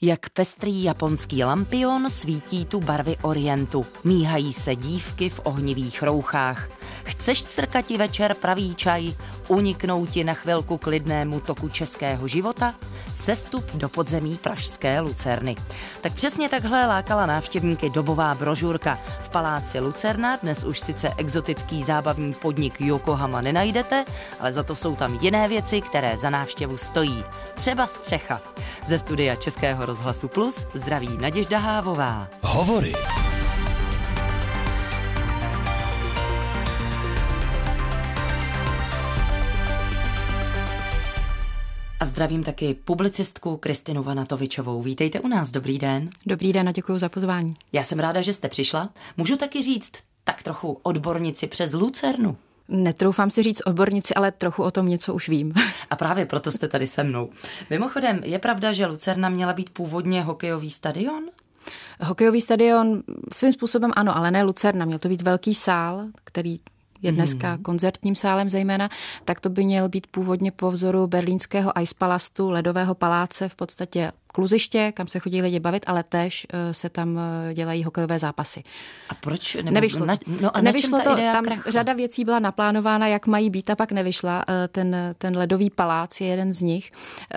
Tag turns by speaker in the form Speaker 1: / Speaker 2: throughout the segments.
Speaker 1: Jak pestrý japonský lampion svítí tu barvy orientu. Míhají se dívky v ohnivých rouchách. Chceš srkati večer pravý čaj? Uniknout ti na chvilku klidnému toku českého života? Sestup do podzemí pražské Lucerny. Tak přesně takhle lákala návštěvníky dobová brožurka. V paláci Lucerna dnes už sice exotický zábavní podnik Yokohama nenajdete, ale za to jsou tam jiné věci, které za návštěvu stojí. Třeba střecha. Ze studia Českého rozhlasu Plus zdraví Naděžda Hávová.
Speaker 2: Hovory.
Speaker 1: A zdravím taky publicistku Kristinu Vanatovičovou. Vítejte u nás, dobrý den.
Speaker 3: Dobrý den a děkuji za pozvání.
Speaker 1: Já jsem ráda, že jste přišla. Můžu taky říct tak trochu odbornici přes Lucernu?
Speaker 3: Netroufám si říct odbornici, ale trochu o tom něco už vím.
Speaker 1: A právě proto jste tady se mnou. Mimochodem, je pravda, že Lucerna měla být původně hokejový stadion?
Speaker 3: Hokejový stadion svým způsobem ano, ale ne Lucerna. Měl to být velký sál, který je dneska koncertním sálem zejména, tak to by měl být původně po vzoru berlínského Eispalastu, ledového paláce, v podstatě kluziště, kam se chodí lidi bavit, ale též se tam dělají hokejové zápasy.
Speaker 1: A proč?
Speaker 3: Nevyšlo to. Nevyšlo to, tam krachla? Řada věcí byla naplánována, jak mají být, a pak nevyšla. Ten ledový palác je jeden z nich,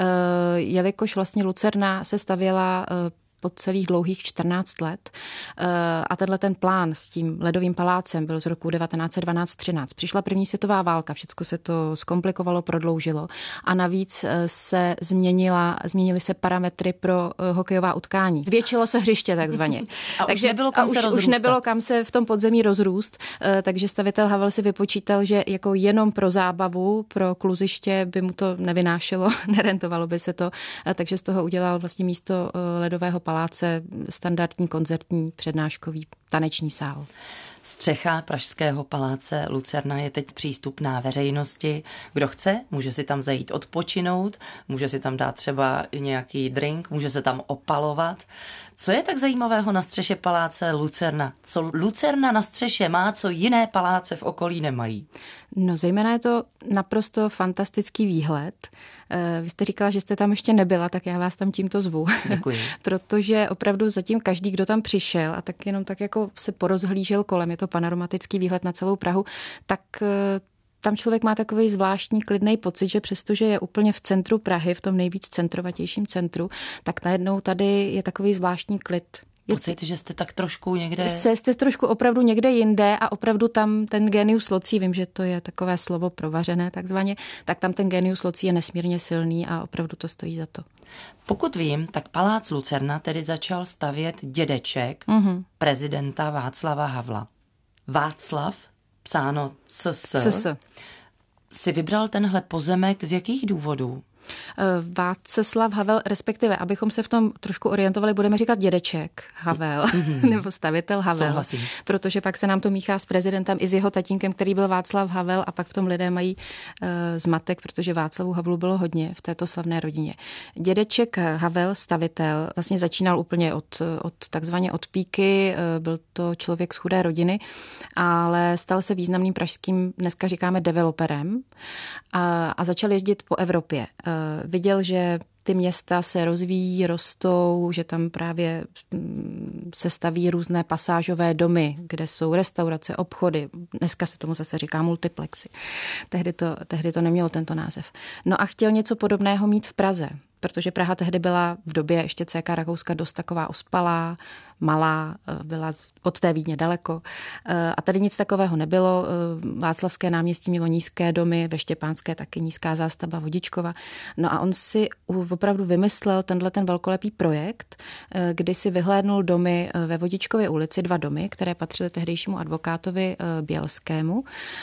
Speaker 3: jelikož vlastně Lucerna se stavěla po celých dlouhých 14 let. A ten plán s tím ledovým palácem byl z roku 1912-13. Přišla první světová válka, všechno se to zkomplikovalo, prodloužilo a navíc se změnily se parametry pro hokejová utkání. Zvětšilo se hřiště takzvaně.
Speaker 1: Takže už
Speaker 3: nebylo kam se v tom podzemí rozrůst, takže stavitel Havel si vypočítal, že jako jenom pro zábavu, pro kluziště by mu to nevynášelo, nerentovalo by se to, takže z toho udělal vlastně místo ledového paláce standardní koncertní přednáškový taneční sál.
Speaker 1: Střecha pražského paláce Lucerna je teď přístupná veřejnosti. Kdo chce, může si tam zajít odpočinout, může si tam dát třeba nějaký drink, může se tam opalovat. Co je tak zajímavého na střeše paláce Lucerna? Co Lucerna na střeše má, co jiné paláce v okolí nemají?
Speaker 3: No zejména je to naprosto fantastický výhled. Vy jste říkala, že jste tam ještě nebyla, tak já vás tam tímto zvu.
Speaker 1: Děkuji.
Speaker 3: Protože opravdu zatím každý, kdo tam přišel a tak jenom tak jako se porozhlížel kolem, je to panoramatický výhled na celou Prahu, tak tam člověk má takový zvláštní klidný pocit, že přestože je úplně v centru Prahy, v tom nejvíc centrovatějším centru, tak najednou tady je takový zvláštní klid.
Speaker 1: Pocit, že jste tak trošku někde...
Speaker 3: Jste trošku opravdu někde jinde a opravdu tam ten genius loci, vím, že to je takové slovo provařené takzvaně, tak tam ten genius loci je nesmírně silný a opravdu to stojí za to.
Speaker 1: Pokud vím, tak palác Lucerna tedy začal stavět dědeček prezidenta Václava Havla. Václav, psáno CS, si vybral tenhle pozemek z jakých důvodů?
Speaker 3: Václav Havel, respektive, abychom se v tom trošku orientovali, budeme říkat dědeček Havel, nebo stavitel Havel.
Speaker 1: Souhlasím.
Speaker 3: Protože pak se nám to míchá s prezidentem i s jeho tatínkem, který byl Václav Havel, a pak v tom lidé mají zmatek, protože Václavu Havlu bylo hodně v této slavné rodině. Dědeček Havel, stavitel, vlastně začínal úplně takzvaně od píky, byl to člověk z chudé rodiny, ale stal se významným pražským, dneska říkáme, developerem a začal jezdit po Evropě. Viděl, že ty města se rozvíjí, rostou, že tam právě se staví různé pasážové domy, kde jsou restaurace, obchody. Dneska se tomu zase říká multiplexy. Tehdy to nemělo tento název. No a chtěl něco podobného mít v Praze, protože Praha tehdy byla v době ještě CK Rakouska dost taková ospalá, malá, byla od té Vídně daleko. A tady nic takového nebylo. Václavské náměstí mělo nízké domy, ve Štěpánské taky nízká zástavba Vodičkova. No a on si opravdu vymyslel ten velkolepý projekt, kdy si vyhlédnul domy ve Vodičkově ulici, 2 domy, které patřily tehdejšímu advokátovi Bělskému,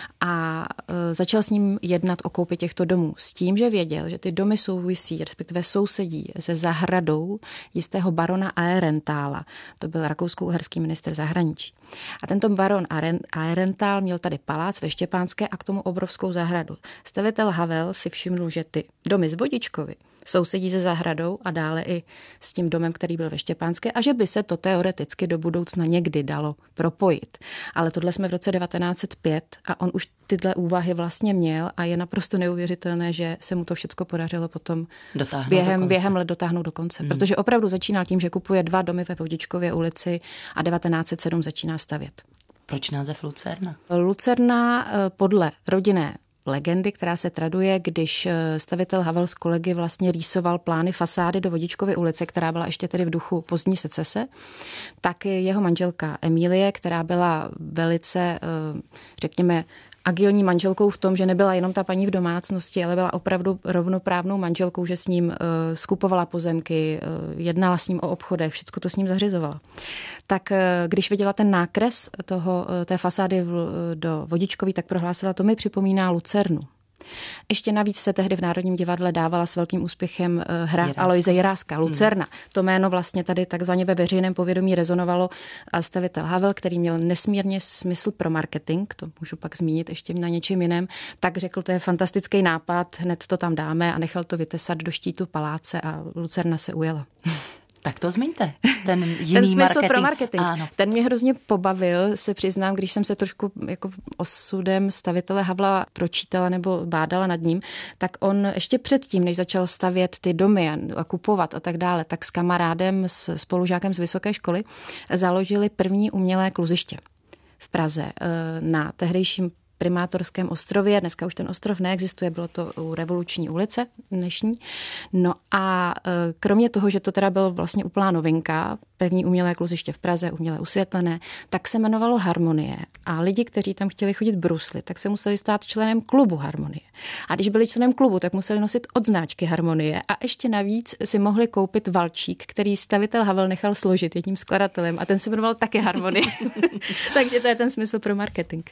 Speaker 3: a začal s ním jednat o koupi těchto domů. S tím, že věděl, že ty domy souvisí, respektive sousedí se zahradou jistého barona Aehrentála. To byl rakousko-uherský ministr zahraničí. A tento baron Aehrenthal měl tady palác ve Štěpánské a k tomu obrovskou zahradu. Stavitel Havel si všiml, že ty domy z Vodičkovy sousedí se zahradou a dále i s tím domem, který byl ve Štěpánské, a že by se to teoreticky do budoucna někdy dalo propojit. Ale tohle jsme v roce 1905 a on už tyhle úvahy vlastně měl a je naprosto neuvěřitelné, že se mu to všecko podařilo potom během let dotáhnout do konce. Protože opravdu začínal tím, že kupuje 2 domy ve Vodičkově ulici a 1907 začíná stavět.
Speaker 1: Proč název Lucerna?
Speaker 3: Lucerna podle rodinné legendy, která se traduje, když stavitel Havel s kolegy vlastně rýsoval plány fasády do Vodičkovy ulice, která byla ještě tedy v duchu pozdní secese, tak jeho manželka Emílie, která byla velice, řekněme, agilní manželkou v tom, že nebyla jenom ta paní v domácnosti, ale byla opravdu rovnoprávnou manželkou, že s ním skupovala pozemky, jednala s ním o obchodech, všechno to s ním zařizovala. Tak když viděla ten nákres té fasády do Vodičkový, tak prohlásila, to mi připomíná Lucernu. Ještě navíc se tehdy v Národním divadle dávala s velkým úspěchem hra Aloise Jiráska, Lucerna. To jméno vlastně tady takzvaně ve veřejném povědomí rezonovalo a stavitel Havel, který měl nesmírně smysl pro marketing, to můžu pak zmínit ještě na něčem jiném, tak řekl, to je fantastický nápad, hned to tam dáme a nechal to vytesat do štítu paláce a Lucerna se ujela.
Speaker 1: Tak to zmiňte, ten jiný
Speaker 3: ten smysl
Speaker 1: marketing.
Speaker 3: Pro marketing.
Speaker 1: Ano.
Speaker 3: Ten mě hrozně pobavil, se přiznám, když jsem se trošku jako osudem stavitele Havla pročítala nebo bádala nad ním, tak on ještě předtím, než začal stavět ty domy a kupovat a tak dále, tak s kamarádem, s spolužákem z vysoké školy založili první umělé kluziště v Praze na tehdejším Primátorském ostrově. Dneska už ten ostrov neexistuje, bylo to u Revoluční ulice dnešní. No a kromě toho, že to teda byl vlastně úplná novinka, první umělé kluziště v Praze, uměle osvětlené, tak se jmenovalo Harmonie. A lidi, kteří tam chtěli chodit bruslit, tak se museli stát členem klubu Harmonie. A když byli členem klubu, tak museli nosit odznáčky Harmonie a ještě navíc si mohli koupit valčík, který stavitel Havel nechal složit jedním skladatelem a ten se jmenoval také Harmonie. Takže to je ten smysl pro marketing.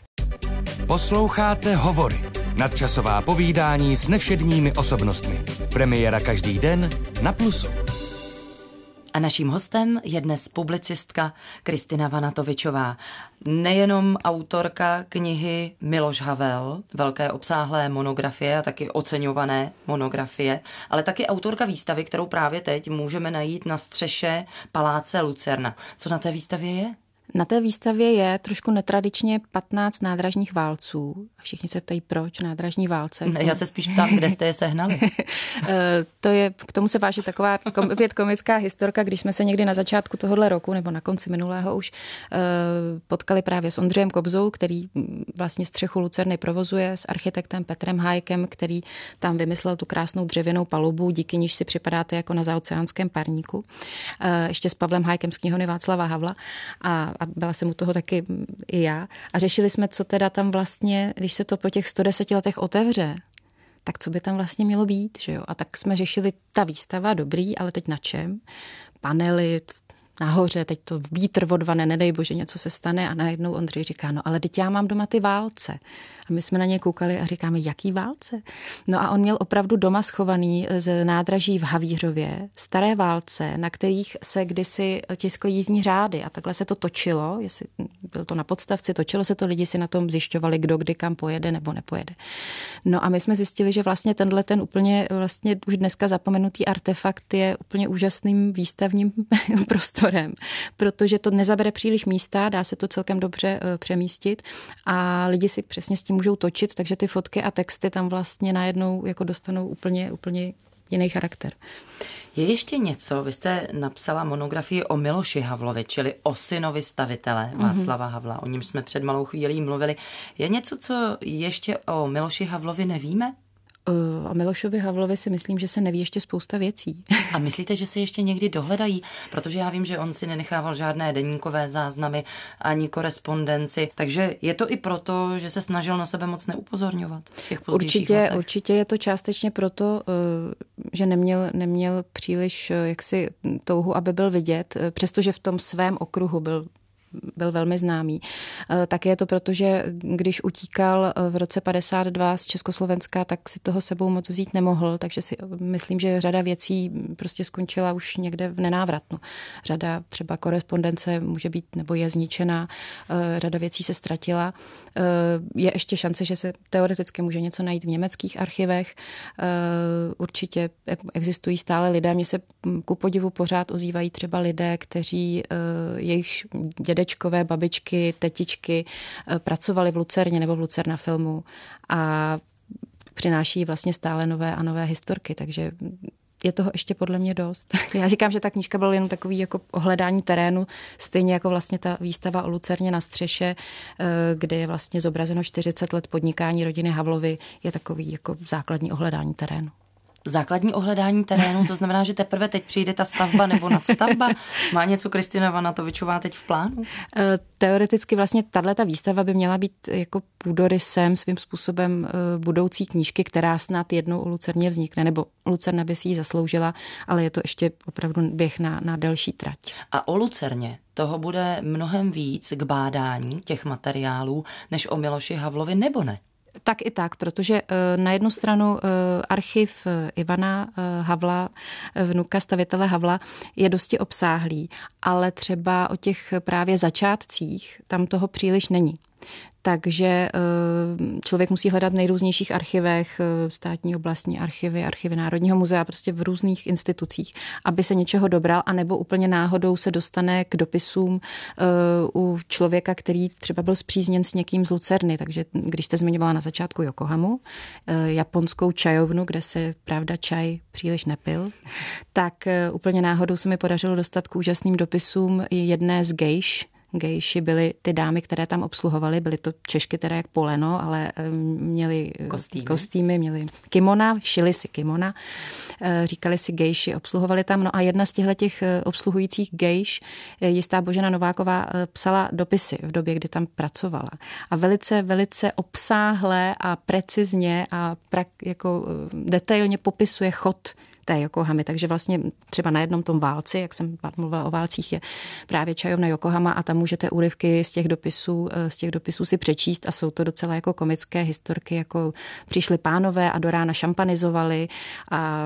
Speaker 2: Posloucháte Hovory, nadčasová povídání s nevšedními osobnostmi. Premiéra každý den na Plusu.
Speaker 1: A naším hostem je dnes publicistka Kristina Vanatovičová. Nejenom autorka knihy Miloš Havel, velké obsáhlé monografie a taky oceňované monografie, ale taky autorka výstavy, kterou právě teď můžeme najít na střeše paláce Lucerna. Co na té výstavě je?
Speaker 3: Na té výstavě je trošku netradičně 15 nádražních válců. A všichni se ptají, proč nádražní válce.
Speaker 1: Ne, já se spíš ptám, kde jste je sehnali.
Speaker 3: K tomu se váže taková opět komická historka, když jsme se někdy na začátku tohohle roku, nebo na konci minulého už potkali právě s Ondřejem Kobzou, který vlastně střechu Lucerny provozuje, s architektem Petrem Hájkem, který tam vymyslel tu krásnou dřevěnou palubu, díky níž si připadáte jako na zaoceánském parníku. Ještě s Pavlem Hájkem z knihovny Václava Havla a byla jsem u toho taky i já. A řešili jsme, co teda tam vlastně, když se to po těch 110 letech otevře, tak co by tam vlastně mělo být, že jo? A tak jsme řešili ta výstava, dobrý, ale teď na čem? Panely, nahoře, teď to vítr odvane, nedej bože, něco se stane a najednou Ondřej říká, no ale teď já mám doma ty válce. A my jsme na ně koukali a říkáme, jaký válce? No a on měl opravdu doma schovaný z nádraží v Havířově staré válce, na kterých se kdysi tiskly jízdní řády a takhle se to točilo, jestli byl to na podstavci, točilo se to, lidi si na tom zjišťovali, kdo kdy kam pojede nebo nepojede. No a my jsme zjistili, že vlastně ten úplně vlastně už dneska zapomenutý artefakt je úplně úžasným výstavním prostorem, protože to nezabere příliš místa, dá se to celkem dobře přemístit a lidi si přesně s tím můžou točit, takže ty fotky a texty tam vlastně najednou jako dostanou úplně jiný charakter.
Speaker 1: Je ještě něco, vy jste napsala monografii o Miloši Havlovi, čili o synovi stavitele Václava Havla, o něm jsme před malou chvílí mluvili. Je něco, co ještě o Miloši Havlovi nevíme?
Speaker 3: O Milošovi Havlovi si myslím, že se neví ještě spousta věcí.
Speaker 1: A myslíte, že se ještě někdy dohledají? Protože já vím, že on si nenechával žádné deníkové záznamy ani korespondenci, takže je to i proto, že se snažil na sebe moc neupozorňovat v těch pozdějších letech?
Speaker 3: Určitě je to částečně proto, že neměl příliš jaksi touhu, aby byl vidět, přestože v tom svém okruhu byl byl velmi známý. Tak je to proto, že když utíkal v roce 52 z Československa, tak si toho sebou moc vzít nemohl, takže si myslím, že řada věcí prostě skončila už někde v nenávratnu. Řada třeba korespondence může být nebo je zničená, řada věcí se ztratila. Je ještě šance, že se teoreticky může něco najít v německých archivech. Určitě existují stále lidé, mně se ku podivu pořád ozývají třeba lidé, kteří jejich dědečkové, babičky, tetičky pracovali v Lucerně nebo v Lucerna filmu a přináší vlastně stále nové a nové historky, takže je toho ještě podle mě dost. Já říkám, že ta knížka byla jenom takový jako ohledání terénu, stejně jako vlastně ta výstava o Lucerně na střeše, kde je vlastně zobrazeno 40 let podnikání rodiny Havlovy, je takový jako základní ohledání terénu.
Speaker 1: Základní ohledání terénu, to znamená, že teprve teď přijde ta stavba nebo nadstavba? Má něco Kristina Vanatovičová teď v plánu?
Speaker 3: Teoreticky vlastně tato výstava by měla být jako půdorysem svým způsobem budoucí knížky, která snad jednou o Lucerně vznikne, nebo Lucerna by si ji zasloužila, ale je to ještě opravdu běh na delší trať.
Speaker 1: A o Lucerně toho bude mnohem víc k bádání těch materiálů, než o Miloši Havlovi, nebo ne?
Speaker 3: Tak i tak, protože na jednu stranu archiv Ivana Havla, vnuka stavitele Havla, je dosti obsáhlý, ale třeba o těch právě začátcích tam toho příliš není. Takže člověk musí hledat v nejrůznějších archivech, státní oblastní archivy, archivy Národního muzea, prostě v různých institucích, aby se něčeho dobral, anebo úplně náhodou se dostane k dopisům u člověka, který třeba byl spřízněn s někým z Lucerny. Takže když jste zmiňovala na začátku Yokohamu, japonskou čajovnu, kde se pravda čaj příliš nepil, tak úplně náhodou se mi podařilo dostat k úžasným dopisům jedné z gejš. Gejši byly ty dámy, které tam obsluhovaly, byly to Češky teda jak poleno, ale měli kostýmy, měli kimona, šili si kimona, říkali si gejši, obsluhovali tam. No a jedna z těch obsluhujících gejš, jistá Božena Nováková, psala dopisy v době, kdy tam pracovala. A velice, velice obsáhle a precizně a jako detailně popisuje chod té Yokohamy. Takže vlastně třeba na jednom tom válci, jak jsem mluvila o válcích, je právě čajovna Yokohama a tam můžete úryvky z těch dopisů si přečíst a jsou to docela jako komické historky, jako přišli pánové a do rána šampanizovali a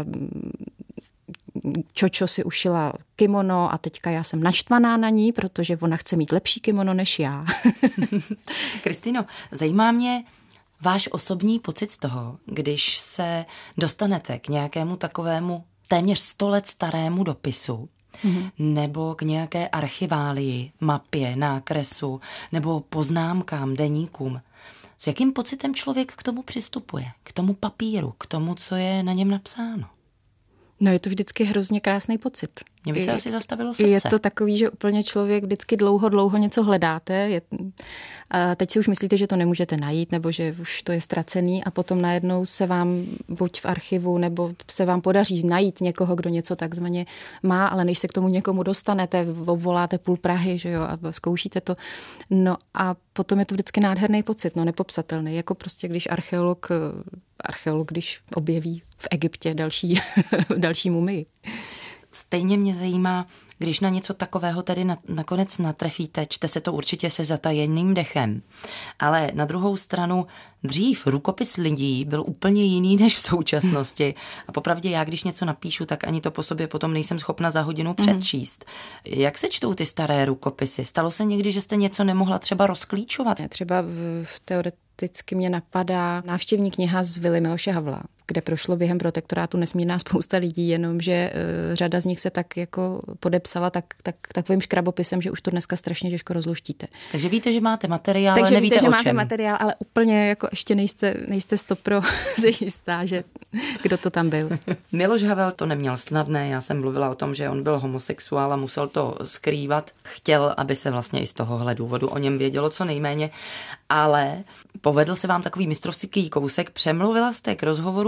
Speaker 3: Čočo si ušila kimono a teďka já jsem naštvaná na ní, protože ona chce mít lepší kimono než já.
Speaker 1: Kristýno, zajímá mě váš osobní pocit z toho, když se dostanete k nějakému takovému téměř 100 let starému dopisu, nebo k nějaké archiválii, mapě, nákresu, nebo poznámkám, deníkům. S jakým pocitem člověk k tomu přistupuje? K tomu papíru, k tomu, co je na něm napsáno?
Speaker 3: No je to vždycky hrozně krásný pocit.
Speaker 1: Mně by se asi zastavilo srdce.
Speaker 3: Je to takový, že úplně člověk vždycky dlouho něco hledáte. A teď si už myslíte, že to nemůžete najít, nebo že už to je ztracený a potom najednou se vám buď v archivu, nebo se vám podaří najít někoho, kdo něco takzvaně má, ale než se k tomu někomu dostanete, obvoláte půl Prahy, že jo, a zkoušíte to. No a potom je to vždycky nádherný pocit, no nepopsatelný, jako prostě když archeolog, když objeví v Egyptě další mumii.
Speaker 1: Stejně mě zajímá, když na něco takového tedy nakonec natrefíte, čte se to určitě se zatajeným dechem. Ale na druhou stranu dřív rukopis lidí byl úplně jiný než v současnosti. A popravdě já, když něco napíšu, tak ani to po sobě potom nejsem schopna za hodinu přečíst. Jak se čtou ty staré rukopisy? Stalo se někdy, že jste něco nemohla třeba rozklíčovat?
Speaker 3: Třeba teoreticky mě napadá návštěvní kniha z vily Miloše Havla, kde prošlo během protektorátu nesmírná spousta lidí, jenomže řada z nich se tak jako podepsala takovým škrabopisem, že už to dneska strašně těžko rozluštíte.
Speaker 1: Takže víte, že máte materiál, ale nevíte,
Speaker 3: že
Speaker 1: o čem.
Speaker 3: máte materiál, ale úplně jako ještě nejste stopro si jistá, že kdo to tam byl.
Speaker 1: Miloš Havel to neměl snadné, já jsem mluvila o tom, že on byl homosexuál a musel to skrývat. Chtěl, aby se vlastně i z tohohle důvodu o něm vědělo co nejméně, ale povedl se vám takový mistrovský kousek, přemluvila jste k rozhovoru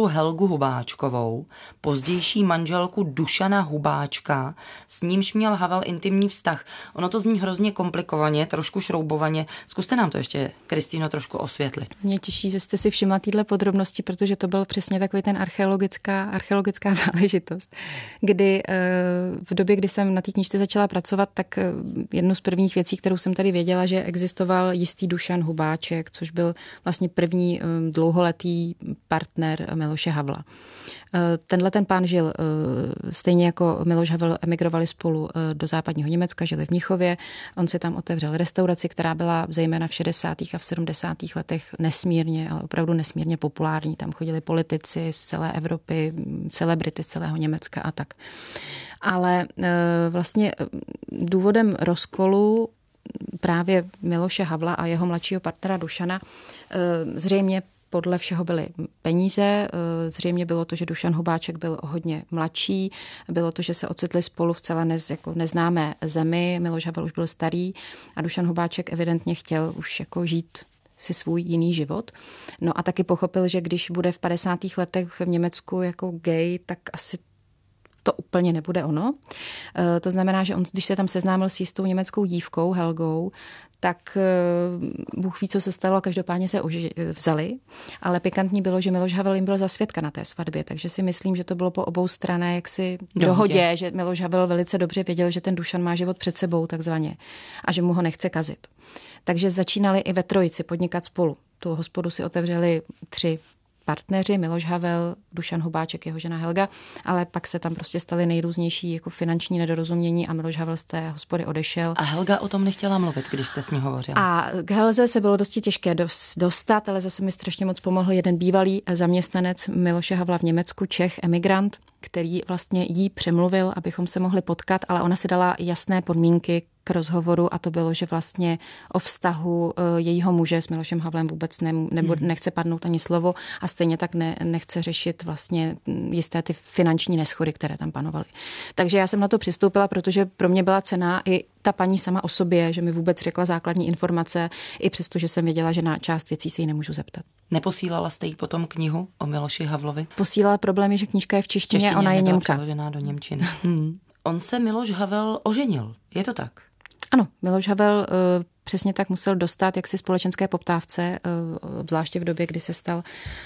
Speaker 1: Helgu Hubáčkovou, pozdější manželku Dušana Hubáčka, s nímž měl Havel intimní vztah. Ono to zní hrozně komplikovaně, trošku šroubovaně. Zkuste nám to ještě, Kristýno, trošku osvětlit.
Speaker 3: Mě těší, že jste si všimla téhle podrobnosti, protože to byl přesně takový ten archeologická záležitost, kdy v době, kdy jsem na té knížce začala pracovat, tak jednu z prvních věcí, kterou jsem tady věděla, že existoval jistý Dušan Hubáček, což byl vlastně první dlouholetý partner Miloše Havla. Tenhle ten pán žil stejně jako Miloš Havel, emigrovali spolu do západního Německa, žili v Mnichově. On si tam otevřel restauraci, která byla zejména v 60. a v 70. letech nesmírně, ale opravdu nesmírně populární. Tam chodili politici z celé Evropy, celebrity z celého Německa a tak. Ale vlastně důvodem rozkolu právě Miloše Havla a jeho mladšího partnera Dušana zřejmě podle všeho byly peníze, zřejmě bylo to, že Dušan Hubáček byl hodně mladší, bylo to, že se ocitli spolu v celé neznámé zemi, Miloš Havel už byl starý a Dušan Hubáček evidentně chtěl už jako žít si svůj jiný život. No a taky pochopil, že když bude v 50. letech v Německu jako gay, tak asi to úplně nebude ono. To znamená, že on, když se tam seznámil s jistou německou dívkou, Helgou, tak Bůh ví, co se stalo, každopádně se vzali, ale pikantní bylo, že Miloš Havel jim byl za svědka na té svatbě, takže si myslím, že to bylo po obou stranách jaksi dohodě, že Miloš Havel velice dobře věděl, že ten Dušan má život před sebou takzvaně a že mu ho nechce kazit. Takže začínali i ve trojici podnikat spolu. Tu hospodu si otevřeli 3 partneři, Miloš Havel, Dušan Hubáček, jeho žena Helga, ale pak se tam prostě staly nejrůznější jako finanční nedorozumění a Miloš Havel z té hospody odešel.
Speaker 1: A Helga o tom nechtěla mluvit, když jste s ní hovořila.
Speaker 3: A k Helze se bylo dosti těžké dostat, ale zase mi strašně moc pomohl jeden bývalý zaměstnanec Miloše Havla v Německu, Čech, emigrant, který vlastně jí přemluvil, abychom se mohli potkat, ale ona si dala jasné podmínky k rozhovoru a to bylo, že vlastně o vztahu jejího muže s Milošem Havlem vůbec nechce padnout ani slovo a stejně tak nechce řešit vlastně jisté ty finanční neschody, které tam panovaly. Takže já jsem na to přistoupila, protože pro mě byla cenná i ta paní sama o sobě, že mi vůbec řekla základní informace, i přesto, že jsem věděla, že na část věcí se jí nemůžu zeptat.
Speaker 1: Neposílala jste jí potom knihu o Miloši Havlovi?
Speaker 3: Posílala, problém je, že knížka je v češtině, ona je Němka.
Speaker 1: Přeložená do němčiny. On se Miloš Havel oženil, je to tak?
Speaker 3: Ano, Miloš Havel přesně tak musel dostat jaksi společenské poptávce, zvláště v době, kdy se stal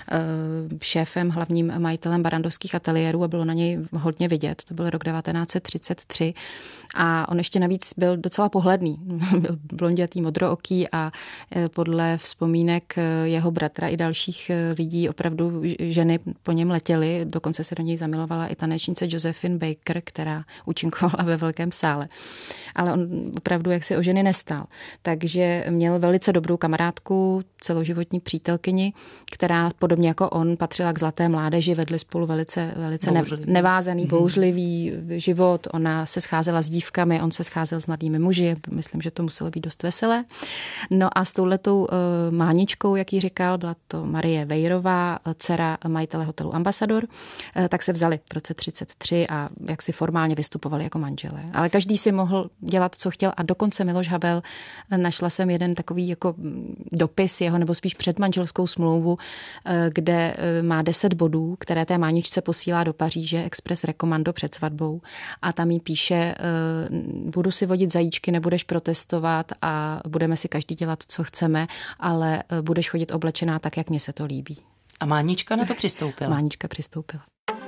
Speaker 3: šéfem, hlavním majitelem barandovských ateliérů a bylo na něj hodně vidět. To byl rok 1933 a on ještě navíc byl docela pohledný. Byl blondětý, modrooký a podle vzpomínek jeho bratra i dalších lidí opravdu ženy po něm letěly. Dokonce se do něj zamilovala i tanečnice Josephine Baker, která účinkovala ve Velkém sále. Ale on opravdu jaksi o ženy nestál. Takže měl velice dobrou kamarádku, celoživotní přítelkyni, která podobně jako on patřila k zlaté mládeži, vedli spolu velice nevázaný, bouřlivý život. Ona se scházela s dívkami, on se scházel s mladými muži, myslím, že to muselo být dost veselé. No a s touhletou máničkou, jak jí říkal, byla to Marie Vejrová, dcera majitele hotelu Ambassador, tak se vzali v roce 1933 a jak si formálně vystupovali jako manželé. Ale každý si mohl dělat, co chtěl a dokonce Miloš Havel, našla jsem jeden takový jako dopis jeho, nebo spíš předmanželskou smlouvu, kde má 10 bodů, které té máničce posílá do Paříže Express Rekomando před svatbou a tam jí píše, budu si vodit zajíčky, nebudeš protestovat a budeme si každý dělat, co chceme, ale budeš chodit oblečená tak, jak mně se to líbí.
Speaker 1: A mánička na to přistoupila?
Speaker 3: Mánička přistoupila.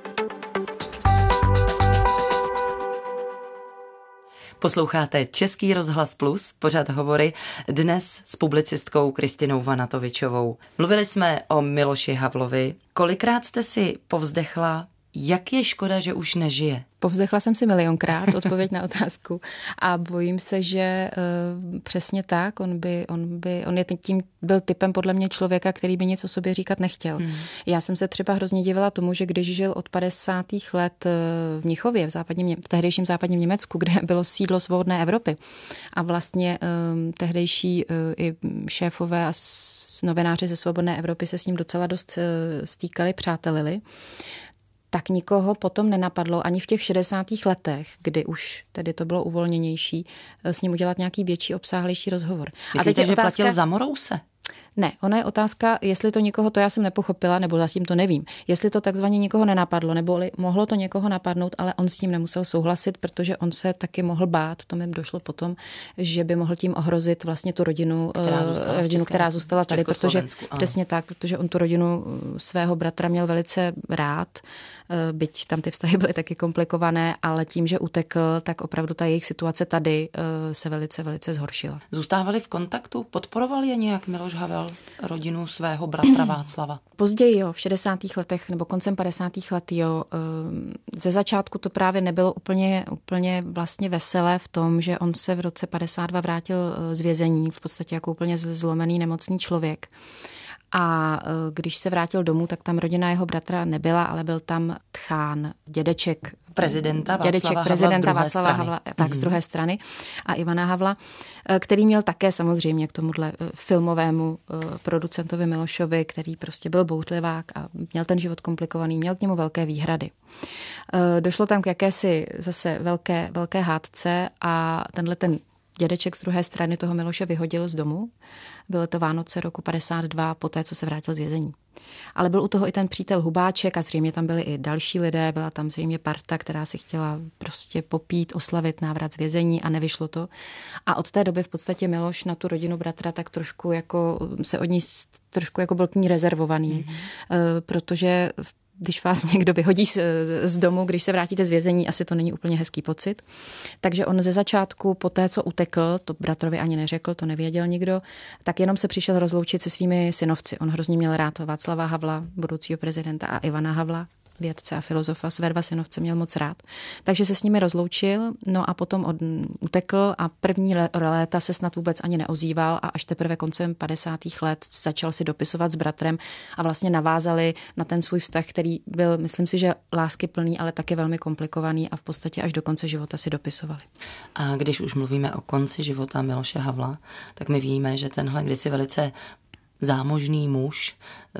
Speaker 1: Posloucháte Český rozhlas Plus, pořad Hovory, dnes s publicistkou Kristinou Vanatovičovou. Mluvili jsme o Miloši Havlovi. Kolikrát jste si povzdechla, jak je škoda, že už nežije?
Speaker 3: Povzdechla jsem si milionkrát odpověď na otázku a bojím se, že přesně tak, on je tím, byl typem podle mě člověka, který by nic o sobě říkat nechtěl. Já jsem se třeba hrozně divila tomu, že když žil od 50. let v Mnichově, v tehdejším západním Německu, kde bylo sídlo svobodné Evropy a vlastně tehdejší i šéfové a novináři ze svobodné Evropy se s ním docela dost stýkali, přátelili, tak nikoho potom nenapadlo ani v těch 60. letech, kdy už tedy to bylo uvolněnější, s ním udělat nějaký větší, obsáhlejší rozhovor.
Speaker 1: Myslíte, že platil za Morouse?
Speaker 3: Ne, ona je otázka, jestli to někoho, to já jsem nepochopila, nebo zatím to nevím, jestli to takzvaně někoho nenapadlo, nebo mohlo to někoho napadnout, ale on s tím nemusel souhlasit, protože on se taky mohl bát, to mi došlo potom, že by mohl tím ohrozit vlastně tu rodinu, která zůstala tady, protože přesně tak, protože on tu rodinu svého bratra měl velice rád, byť tam ty vztahy byly taky komplikované, ale tím, že utekl, tak opravdu ta jejich situace tady se velice, velice zhoršila.
Speaker 1: Zůstávali v kontaktu? Podporoval je nějak Miloš Havel rodinu svého bratra Václava?
Speaker 3: Později, jo, v 60. letech nebo koncem 50. let, jo. Ze začátku to právě nebylo úplně vlastně veselé v tom, že on se v roce 52 vrátil z vězení, v podstatě jako úplně zlomený nemocný člověk. A když se vrátil domů, tak tam rodina jeho bratra nebyla, ale byl tam tchán, dědeček prezidenta Václava Havla, tak z druhé strany, a Ivana Havla, který měl také samozřejmě k tomuhle filmovému producentovi Milošovi, který prostě byl bouřlivák a měl ten život komplikovaný, měl k němu velké výhrady. Došlo tam k jakési zase velké hádce a ten dědeček z druhé strany toho Miloše vyhodil z domu. Bylo to Vánoce roku 52, poté, co se vrátil z vězení. Ale byl u toho i ten přítel Hubáček a zřejmě tam byli i další lidé, byla tam zřejmě parta, která si chtěla prostě popít, oslavit návrat z vězení a nevyšlo to. A od té doby v podstatě Miloš na tu rodinu bratra tak trošku jako se od ní trošku jako byl k ní rezervovaný, protože když vás někdo vyhodí z domu, když se vrátíte z vězení, asi to není úplně hezký pocit. Takže on ze začátku, po té, co utekl, to bratrovi ani neřekl, to nevěděl nikdo, tak jenom se přišel rozloučit se svými synovci. On hrozně měl rád Václava Havla, budoucího prezidenta, a Ivana Havla, vědce a filozofa, své dva synovce měl moc rád. Takže se s nimi rozloučil, no a potom utekl a první léta se snad vůbec ani neozýval a až teprve koncem 50. let začal si dopisovat s bratrem a vlastně navázali na ten svůj vztah, který byl, myslím si, že láskyplný, ale taky velmi komplikovaný a v podstatě až do konce života si dopisovali.
Speaker 1: A když už mluvíme o konci života Miloše Havla, tak my víme, že tenhle kdysi velice zámožný muž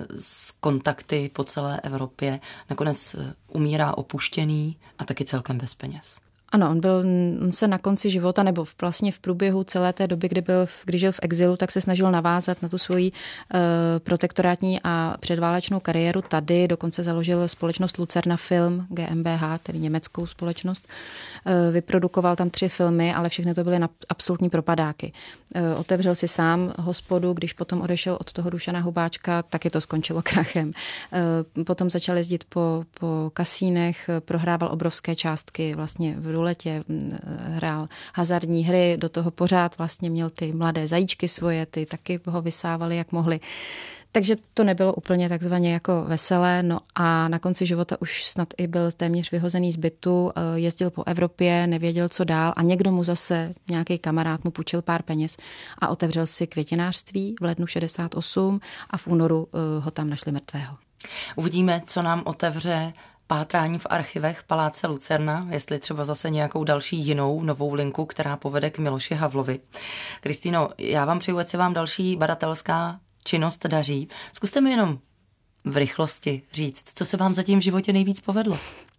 Speaker 1: s kontakty po celé Evropě nakonec umírá opuštěný a taky celkem bez peněz.
Speaker 3: Ano, on se na konci života nebo vlastně v průběhu celé té doby, kdy žil v exilu, tak se snažil navázat na tu svoji protektorátní a předválečnou kariéru tady. Dokonce založil společnost Lucerna Film GmbH, tedy německou společnost. Vyprodukoval tam 3 filmy, ale všechny to byly absolutní propadáky. Otevřel si sám hospodu, když potom odešel od toho Dušana Hubáčka, taky to skončilo krachem. Potom začal jezdit po kasínech, prohrával obrovské částky vlastně v ruletě, hrál hazardní hry, do toho pořád vlastně měl ty mladé zajíčky svoje, ty taky ho vysávali, jak mohli. Takže to nebylo úplně takzvaně jako veselé, no a na konci života už snad i byl téměř vyhozený z bytu, jezdil po Evropě, nevěděl, co dál a někdo mu zase, nějaký kamarád mu půjčil pár peněz a otevřel si květinářství v lednu 68 a v únoru ho tam našli mrtvého.
Speaker 1: Uvidíme, co nám otevře pátrání v archivech Paláce Lucerna, jestli třeba zase nějakou další jinou novou linku, která povede k Miloši Havlovi. Kristýno, já vám přeju, ať se vám další badatelská činnost daří. Zkuste mi jenom v rychlosti říct, co se vám zatím v životě nejvíc povedlo.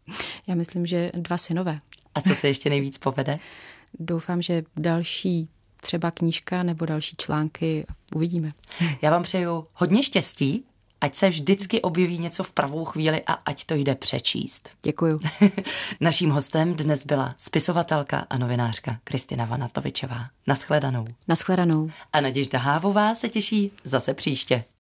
Speaker 3: Já myslím, že 2 synové.
Speaker 1: A co se ještě nejvíc povede?
Speaker 3: Doufám, že další třeba knížka nebo další články uvidíme.
Speaker 1: Já vám přeju hodně štěstí, ať se vždycky objeví něco v pravou chvíli a ať to jde přečíst.
Speaker 3: Děkuju.
Speaker 1: Naším hostem dnes byla spisovatelka a novinářka Kristina Vanatovičová. Naschledanou.
Speaker 3: Naschledanou.
Speaker 1: A Naděžda Hávová se těší zase příště.